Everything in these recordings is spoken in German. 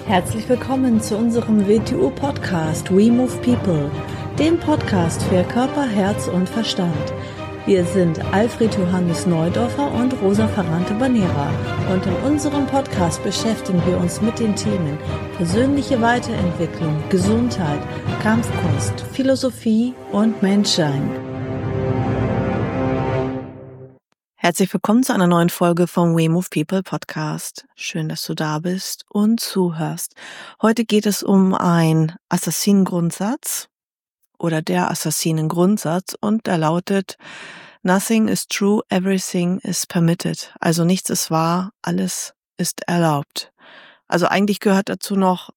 Herzlich willkommen zu unserem WTU-Podcast We Move People, dem Podcast für Körper, Herz und Verstand. Wir sind Alfred Johannes Neudorfer und Rosa Ferrante-Banera und in unserem Podcast beschäftigen wir uns mit den Themen persönliche Weiterentwicklung, Gesundheit, Kampfkunst, Philosophie und Menschsein. Herzlich willkommen zu einer neuen Folge vom We Move People Podcast. Schön, dass du da bist und zuhörst. Heute geht es um einen Assassinengrundsatz oder der Assassinengrundsatz und der lautet: Nothing is true, everything is permitted. Also nichts ist wahr, alles ist erlaubt. Also eigentlich gehört dazu noch,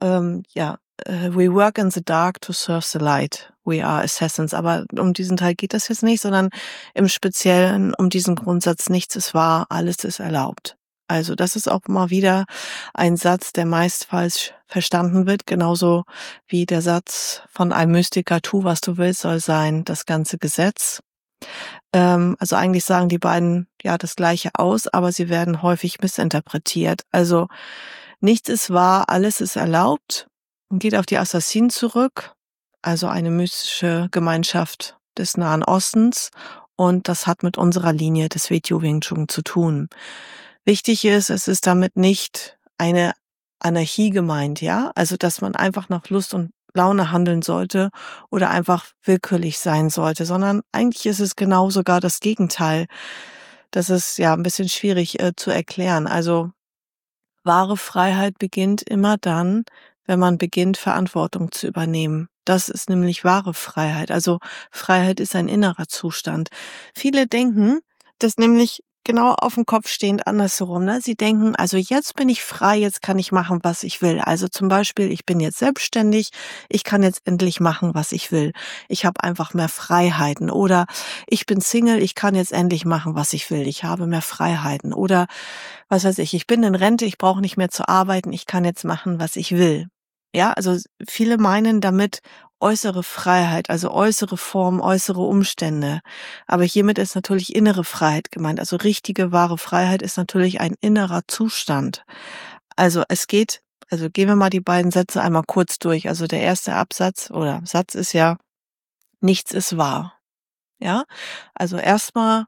we work in the dark to serve the light. We are assassins. Aber um diesen Teil geht das jetzt nicht, sondern im Speziellen um diesen Grundsatz: nichts ist wahr, alles ist erlaubt. Also das ist auch mal wieder ein Satz, der meist falsch verstanden wird, genauso wie der Satz von einem Mystiker: tu, was du willst, soll sein das ganze Gesetz. Also eigentlich sagen die beiden ja das Gleiche aus, aber sie werden häufig missinterpretiert. Also nichts ist wahr, alles ist erlaubt und geht auf die Assassinen zurück, also eine mystische Gemeinschaft des Nahen Ostens, und das hat mit unserer Linie des WTU Wing Chun zu tun. Wichtig ist, es ist damit nicht eine Anarchie gemeint, ja, also dass man einfach nach Lust und Laune handeln sollte oder einfach willkürlich sein sollte, sondern eigentlich ist es genau sogar das Gegenteil. Das ist ja ein bisschen schwierig zu erklären. Also wahre Freiheit beginnt immer dann, wenn man beginnt, Verantwortung zu übernehmen. Das ist nämlich wahre Freiheit. Also Freiheit ist ein innerer Zustand. Viele denken, das nämlich genau auf dem Kopf stehend andersherum. Ne? Sie denken, also jetzt bin ich frei, jetzt kann ich machen, was ich will. Also zum Beispiel, ich bin jetzt selbstständig, ich kann jetzt endlich machen, was ich will. Ich habe einfach mehr Freiheiten. Oder ich bin Single, ich kann jetzt endlich machen, was ich will. Ich habe mehr Freiheiten. Oder was weiß ich bin in Rente, ich brauche nicht mehr zu arbeiten, ich kann jetzt machen, was ich will. Ja, also viele meinen damit äußere Freiheit, also äußere Formen, äußere Umstände. Aber hiermit ist natürlich innere Freiheit gemeint. Also richtige, wahre Freiheit ist natürlich ein innerer Zustand. Also gehen wir mal die beiden Sätze einmal kurz durch. Also der erste Absatz oder Satz ist ja: nichts ist wahr. Ja, also erstmal,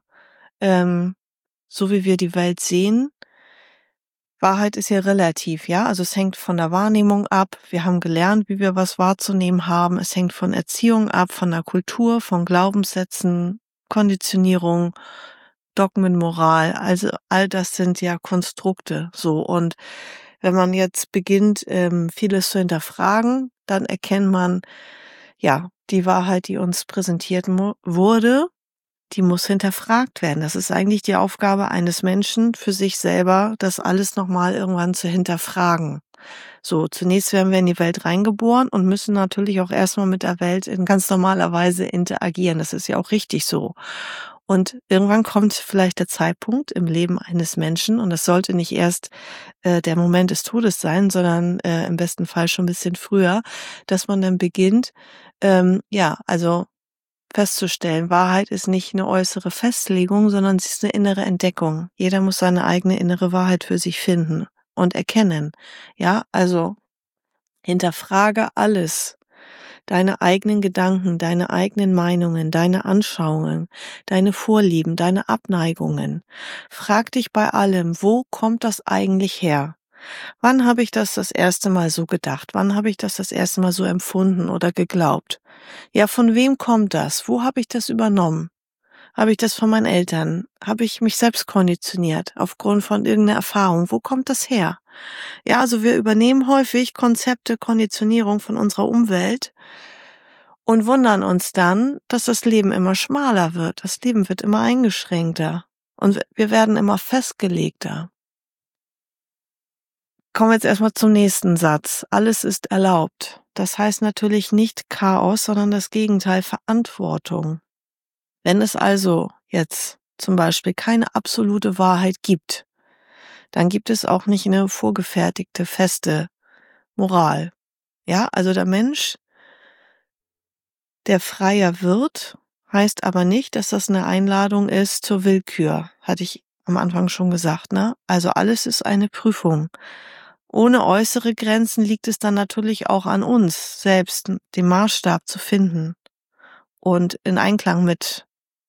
so wie wir die Welt sehen, Wahrheit ist ja relativ, ja, also es hängt von der Wahrnehmung ab. Wir haben gelernt, wie wir was wahrzunehmen haben. Es hängt von Erziehung ab, von der Kultur, von Glaubenssätzen, Konditionierung, Dogmen, Moral. Also all das sind ja Konstrukte, so. Und wenn man jetzt beginnt, vieles zu hinterfragen, dann erkennt man, ja, die Wahrheit, die uns präsentiert wurde, die muss hinterfragt werden. Das ist eigentlich die Aufgabe eines Menschen für sich selber, das alles nochmal irgendwann zu hinterfragen. So, zunächst werden wir in die Welt reingeboren und müssen natürlich auch erstmal mit der Welt in ganz normaler Weise interagieren. Das ist ja auch richtig so. Und irgendwann kommt vielleicht der Zeitpunkt im Leben eines Menschen, und das sollte nicht erst der Moment des Todes sein, sondern im besten Fall schon ein bisschen früher, dass man dann beginnt, also festzustellen, Wahrheit ist nicht eine äußere Festlegung, sondern sie ist eine innere Entdeckung. Jeder muss seine eigene innere Wahrheit für sich finden und erkennen. Ja, also hinterfrage alles. Deine eigenen Gedanken, deine eigenen Meinungen, deine Anschauungen, deine Vorlieben, deine Abneigungen. Frag dich bei allem, wo kommt das eigentlich her? Wann habe ich das erste Mal so gedacht? Wann habe ich das erste Mal so empfunden oder geglaubt? Ja, von wem kommt das? Wo habe ich das übernommen? Habe ich das von meinen Eltern? Habe ich mich selbst konditioniert aufgrund von irgendeiner Erfahrung? Wo kommt das her? Ja, also wir übernehmen häufig Konzepte, Konditionierung von unserer Umwelt und wundern uns dann, dass das Leben immer schmaler wird. Das Leben wird immer eingeschränkter und wir werden immer festgelegter. Kommen wir jetzt erstmal zum nächsten Satz. Alles ist erlaubt. Das heißt natürlich nicht Chaos, sondern das Gegenteil, Verantwortung. Wenn es also jetzt zum Beispiel keine absolute Wahrheit gibt, dann gibt es auch nicht eine vorgefertigte, feste Moral. Ja, also der Mensch, der freier wird, heißt aber nicht, dass das eine Einladung ist zur Willkür. Hatte ich am Anfang schon gesagt, ne? Also alles ist eine Prüfung. ohne äußere Grenzen liegt es dann natürlich auch an uns selbst, den Maßstab zu finden und in Einklang mit,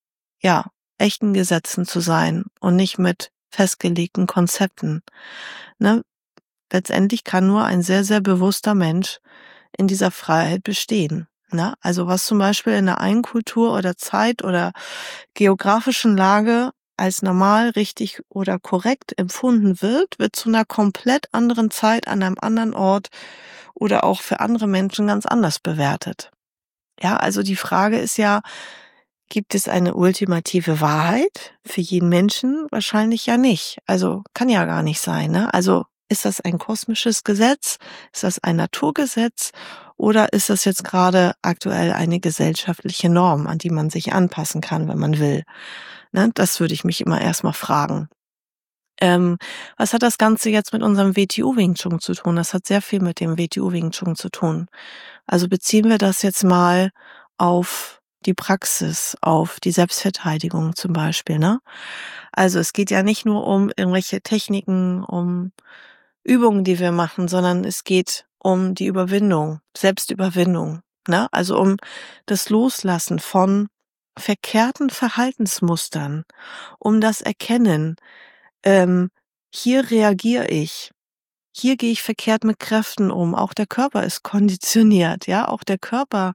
ja, echten Gesetzen zu sein und nicht mit festgelegten Konzepten. Ne? Letztendlich kann nur ein sehr, sehr bewusster Mensch in dieser Freiheit bestehen. Ne? Also was zum Beispiel in der einen Kultur oder Zeit oder geografischen Lage als normal, richtig oder korrekt empfunden wird, wird zu einer komplett anderen Zeit an einem anderen Ort oder auch für andere Menschen ganz anders bewertet. Ja, also die Frage ist ja, gibt es eine ultimative Wahrheit für jeden Menschen? Wahrscheinlich ja nicht. Also kann ja gar nicht sein, ne? Also ist das ein kosmisches Gesetz? Ist das ein Naturgesetz? Oder ist das jetzt gerade aktuell eine gesellschaftliche Norm, an die man sich anpassen kann, wenn man will? Ne? Das würde ich mich immer erstmal fragen. Ähm, Was hat das Ganze jetzt mit unserem WTU Wing Chun zu tun? Das hat sehr viel mit dem WTU Wing Chun zu tun. Also beziehen wir das jetzt mal auf die Praxis, auf die Selbstverteidigung zum Beispiel, ne? Also es geht ja nicht nur um irgendwelche Techniken, um Übungen, die wir machen, sondern es geht um die Überwindung, Selbstüberwindung, ne? Also um das Loslassen von verkehrten Verhaltensmustern, um das Erkennen, ähm, hier reagiere ich. Hier gehe ich verkehrt mit Kräften um. Auch der Körper ist konditioniert, ja. Auch der Körper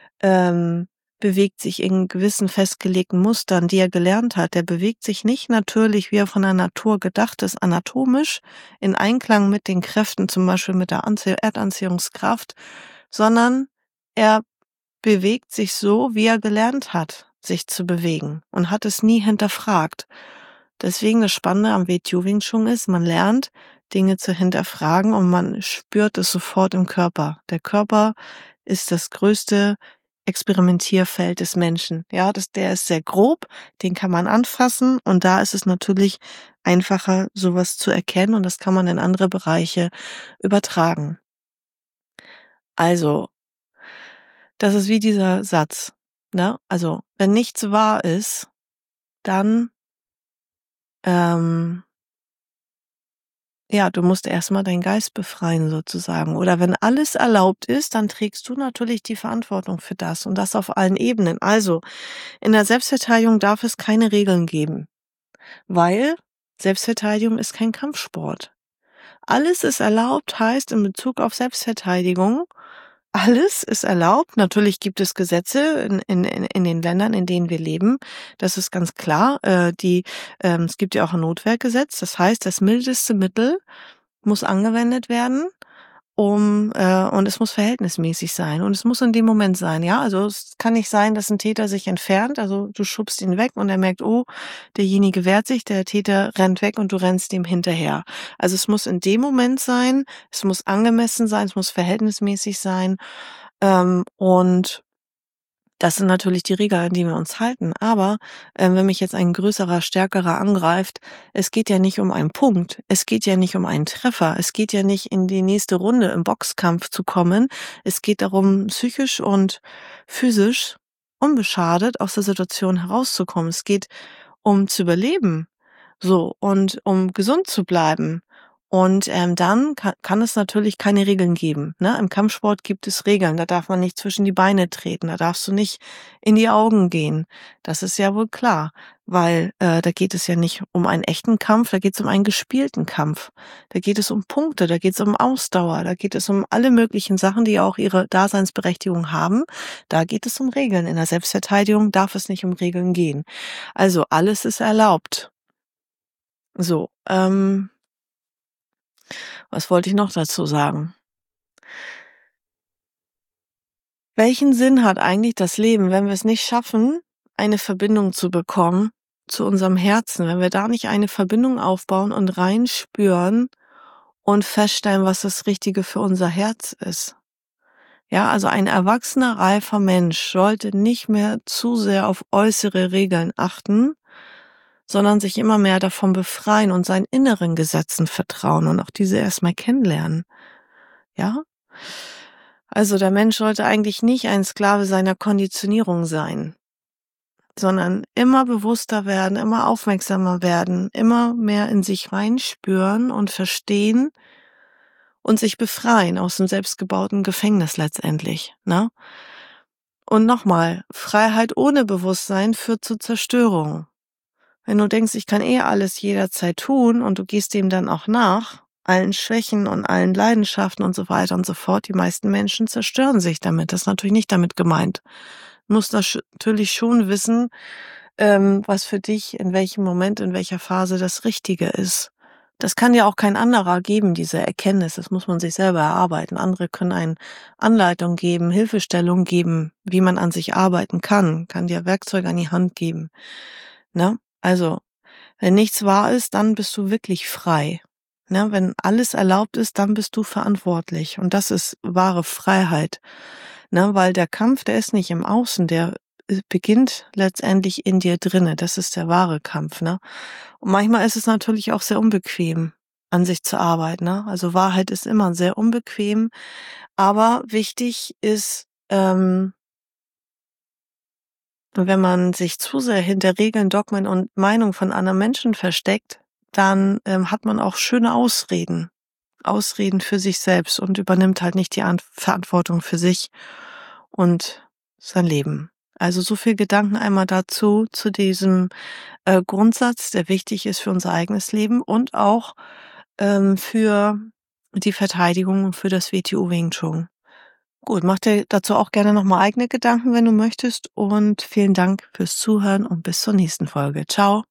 ähm, bewegt sich in gewissen festgelegten Mustern, die er gelernt hat. Der bewegt sich nicht natürlich, wie er von der Natur gedacht ist, anatomisch, in Einklang mit den Kräften, zum Beispiel mit der Erdanziehungskraft, sondern er bewegt sich so, wie er gelernt hat, sich zu bewegen und hat es nie hinterfragt. Deswegen das Spannende am WTU Wing Chun ist, man lernt, Dinge zu hinterfragen und man spürt es sofort im Körper. Der Körper ist das größte Experimentierfeld des Menschen. Ja, der ist sehr grob, den kann man anfassen und da ist es natürlich einfacher, sowas zu erkennen und das kann man in andere Bereiche übertragen. Also, das ist wie dieser Satz, ne? Also, wenn nichts wahr ist, dann, ähm, ja, du musst erstmal deinen Geist befreien sozusagen. Oder wenn alles erlaubt ist, dann trägst du natürlich die Verantwortung für das und das auf allen Ebenen. Also, in der Selbstverteidigung darf es keine Regeln geben, weil Selbstverteidigung ist kein Kampfsport. Alles ist erlaubt heißt in Bezug auf Selbstverteidigung, alles ist erlaubt. Natürlich gibt es Gesetze in den Ländern, in denen wir leben. Das ist ganz klar. Es gibt ja auch ein Notwehrgesetz. Das heißt, das mildeste Mittel muss angewendet werden, und es muss verhältnismäßig sein und es muss in dem Moment sein, ja. Also es kann nicht sein, dass ein Täter sich entfernt, also du schubst ihn weg und er merkt, oh, derjenige wehrt sich, der Täter rennt weg und du rennst ihm hinterher. Also es muss in dem Moment sein, es muss angemessen sein, es muss verhältnismäßig sein, und das sind natürlich die Regeln, an die wir uns halten. Aber wenn mich jetzt ein größerer, stärkerer angreift, es geht ja nicht um einen Punkt. Es geht ja nicht um einen Treffer. Es geht ja nicht in die nächste Runde im Boxkampf zu kommen. Es geht darum, psychisch und physisch unbeschadet aus der Situation herauszukommen. Es geht um zu überleben. So, und um gesund zu bleiben. Und dann kann es natürlich keine Regeln geben. Ne? Im Kampfsport gibt es Regeln. Da darf man nicht zwischen die Beine treten. Da darfst du nicht in die Augen gehen. Das ist ja wohl klar. Weil da geht es ja nicht um einen echten Kampf, da geht es um einen gespielten Kampf. Da geht es um Punkte, da geht es um Ausdauer, da geht es um alle möglichen Sachen, die auch ihre Daseinsberechtigung haben. Da geht es um Regeln. In der Selbstverteidigung darf es nicht um Regeln gehen. Also alles ist erlaubt. So, was wollte ich noch dazu sagen? Welchen Sinn hat eigentlich das Leben, wenn wir es nicht schaffen, eine Verbindung zu bekommen zu unserem Herzen, wenn wir da nicht eine Verbindung aufbauen und reinspüren und feststellen, was das Richtige für unser Herz ist? Ja, also ein erwachsener, reifer Mensch sollte nicht mehr zu sehr auf äußere Regeln achten, sondern sich immer mehr davon befreien und seinen inneren Gesetzen vertrauen und auch diese erstmal kennenlernen. Ja? Also der Mensch sollte eigentlich nicht ein Sklave seiner Konditionierung sein, sondern immer bewusster werden, immer aufmerksamer werden, immer mehr in sich reinspüren und verstehen, und sich befreien aus dem selbstgebauten Gefängnis letztendlich, ne? Und nochmal, Freiheit ohne Bewusstsein führt zur Zerstörung. Wenn du denkst, ich kann alles jederzeit tun und du gehst dem dann auch nach, allen Schwächen und allen Leidenschaften und so weiter und so fort, die meisten Menschen zerstören sich damit. Das ist natürlich nicht damit gemeint. Du musst natürlich schon wissen, was für dich in welchem Moment, in welcher Phase das Richtige ist. Das kann ja auch kein anderer geben, diese Erkenntnis. Das muss man sich selber erarbeiten. Andere können einen Anleitung geben, Hilfestellung geben, wie man an sich arbeiten kann dir Werkzeuge an die Hand geben. Ne? Also, wenn nichts wahr ist, dann bist du wirklich frei. Ne? Wenn alles erlaubt ist, dann bist du verantwortlich. Und das ist wahre Freiheit. Ne? Weil der Kampf, der ist nicht im Außen, der beginnt letztendlich in dir drinne. Das ist der wahre Kampf. Ne? Und manchmal ist es natürlich auch sehr unbequem, an sich zu arbeiten. Ne? Also Wahrheit ist immer sehr unbequem. Aber wichtig ist, wenn man sich zu sehr hinter Regeln, Dogmen und Meinungen von anderen Menschen versteckt, dann hat man auch schöne Ausreden. Ausreden für sich selbst und übernimmt halt nicht die Verantwortung für sich und sein Leben. Also so viel Gedanken einmal dazu, zu diesem Grundsatz, der wichtig ist für unser eigenes Leben und auch für die Verteidigung und für das WTO Wing Chun. Gut, mach dir dazu auch gerne nochmal eigene Gedanken, wenn du möchtest. Und vielen Dank fürs Zuhören und bis zur nächsten Folge. Ciao.